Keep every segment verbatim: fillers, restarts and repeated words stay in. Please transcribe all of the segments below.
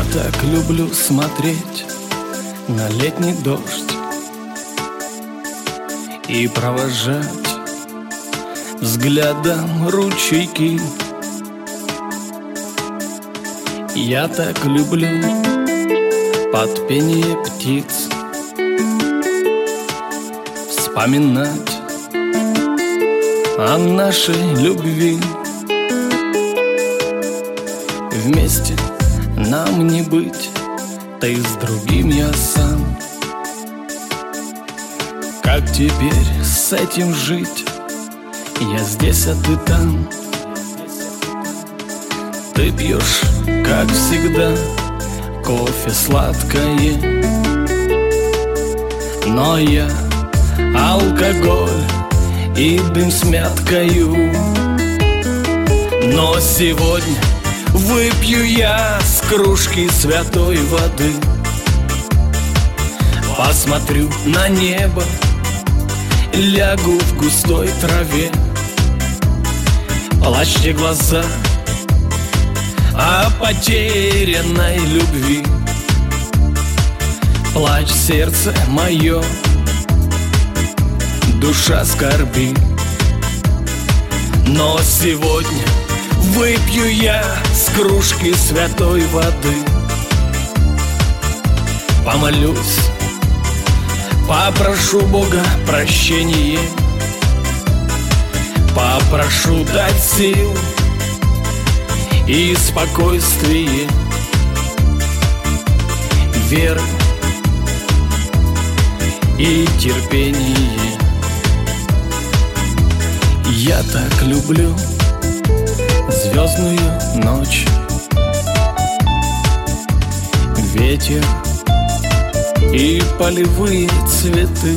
так люблю смотреть на летний дождь и провожать взглядом ручейки. Я так люблю под пение птиц вспоминать о нашей любви. Вместе нам не быть, ты с другим, я сам. Как теперь с этим жить? Я здесь, а ты там. Ты пьешь, как всегда, кофе сладкое, но я алкоголь и дым с мяткою. Но сегодня выпью я с кружки святой воды, посмотрю на небо, лягу в густой траве. Плачьте глаза о потерянной любви, плачь сердце мое, душа скорби. Но сегодня выпью я с кружки святой воды, помолюсь, попрошу Бога прощения, попрошу дать сил и спокойствие, веры и терпение. Я так люблю звездную ночь, ветер и полевые цветы.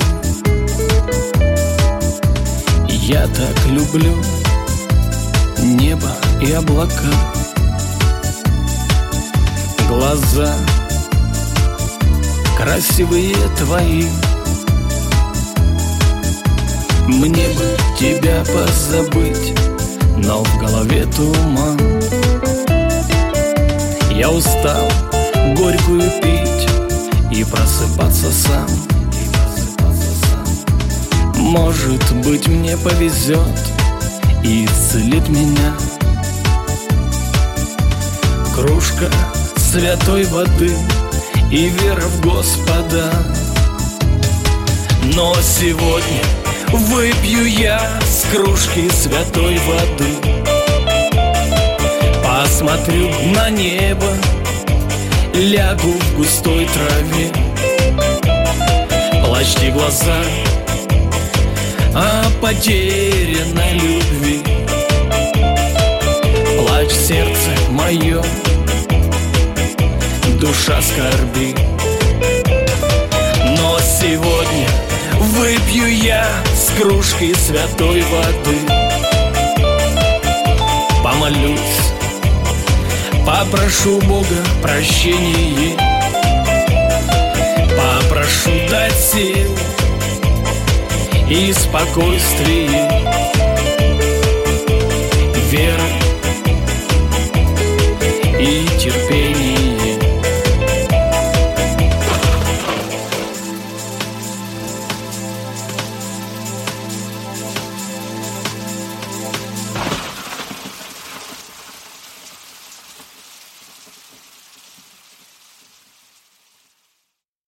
Я так люблю небо и облака, глаза красивые твои. Мне бы тебя позабыть, но в голове туман. Я устал горькую пить и просыпаться сам. Может быть, мне повезет и исцелит меня кружка святой воды и вера в Господа. Но сегодня выпью я с кружки святой воды, посмотрю на небо, лягу в густой траве. Плачьте глаза о потерянной любви, плачь сердце мое, душа скорби. Но сегодня выпью я с кружки святой воды, помолюсь, попрошу Бога прощения, попрошу дать сил и спокойствие, веры и терпение.